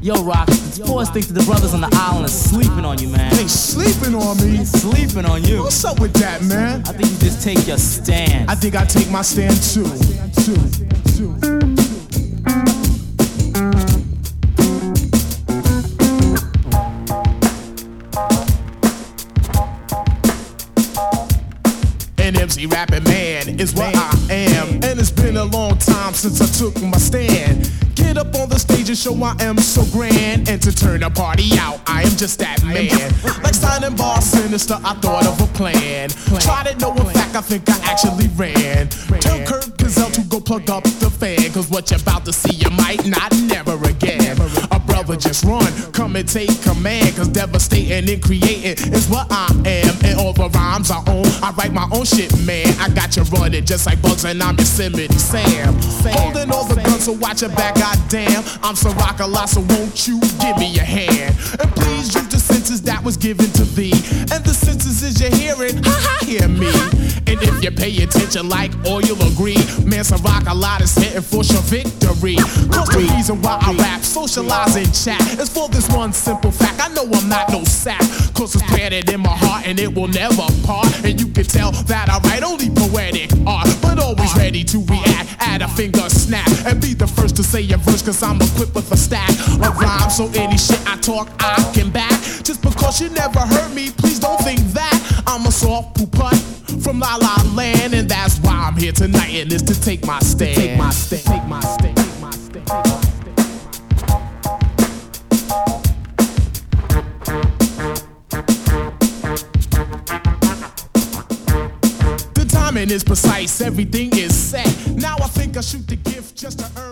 Yo, Rock, the boys think that the brothers on the island are sleeping on you, man. They sleeping on me? Sleeping on you. What's up with that, man? I think you just take your stand. I think I take my stand too. An MC rapping man is what I am, and it's been a long time since I took my stand. Get up on the stage and show I am so grand, and to turn the party out, I am just that man. Like signing bar sinister, I thought of a plan. Tried it, no, in fact, I think I actually ran. Tell Kurt Gazelle to go plug up the fan, cause what you're about to see, you might not never again. A brother just run, come and take command, cause devastating and creating is what I am, and all the rhymes I own, I write my own shit, man. I got you running just like Bugs and I'm Yosemite Sam. Holding all the guns, so watch your back, goddamn. I'm Ciroc a lot, so won't you give me a hand? And please use the senses that was given to thee, and the senses is you hearing, ha-ha, hear me. And if you pay attention like oil, you'll agree, man, Ciroc a lot is hitting for sure victory. Cause the reason why I rap, socialize and chat is for this one simple fact. I know I'm not no sap, cause it's planted in my heart and it will never part. And you can tell that I write only poetic art, but always ready to react at a finger snap, and be the first to say a verse, cause I'm equipped with a stack of rhymes. So any shit I talk, I can back. Just because you never heard me, please don't think that I'm a soft poo putt from La La Land, and that's why I'm here tonight, and it's to take my stand. Take my stand. Take my stand. Take my stand. Take my stand. The timing is precise, everything is set. Now I think I shoot the gift just to earn